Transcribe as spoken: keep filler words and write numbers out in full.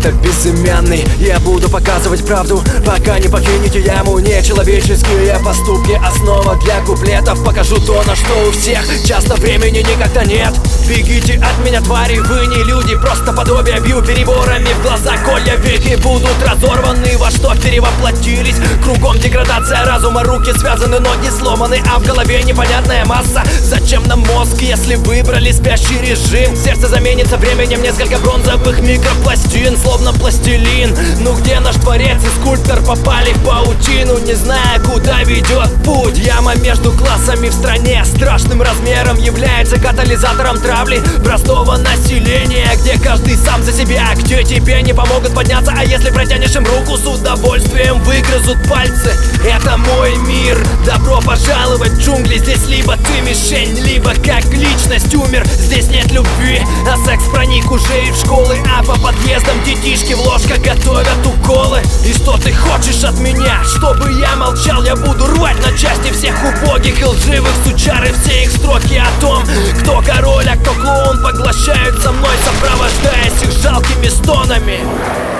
так безымянный. Я буду показывать правду, пока не покинете яму. Нечеловеческие поступки — основа для куплетов. Покажу то, на что у всех часто времени никогда нет. Бегите от меня, твари, вы не люди, просто подобие. Бью переборами в глаза, коля веки будут разорваны. Во что перевоплотились? Кругом деградация разума, руки связаны, ноги сломаны, а в голове непонятная масса. Зачем нам мозг, если выбрали спящий режим? Сердце заменится временем, несколько бронзовых микропластин, словно пластилин. Ну где наш творец и скульптор попали в паутину, не зная, куда ведет путь? Яма между классами в стране страшным размером является катализатором травли простого населения, где каждый сам за себя, где тебе не помогут подняться, а если протянешь им руку, с удовольствием выгрызут пальцы. Это мой мир, добро пожаловать в джунгли. Здесь либо ты мишень, либо как личность умер. Здесь нет любви, а секс проник уже и в школы, а по подъездам детишки в ложках готовят уколы. И что ты хочешь от меня? Чтобы я молчал? Я буду рвать на части всех убогих и лживых сучар, и все их строки о том, кто король, а кто клоун, поглощают со мной, сопровождаясь их жалкими стонами.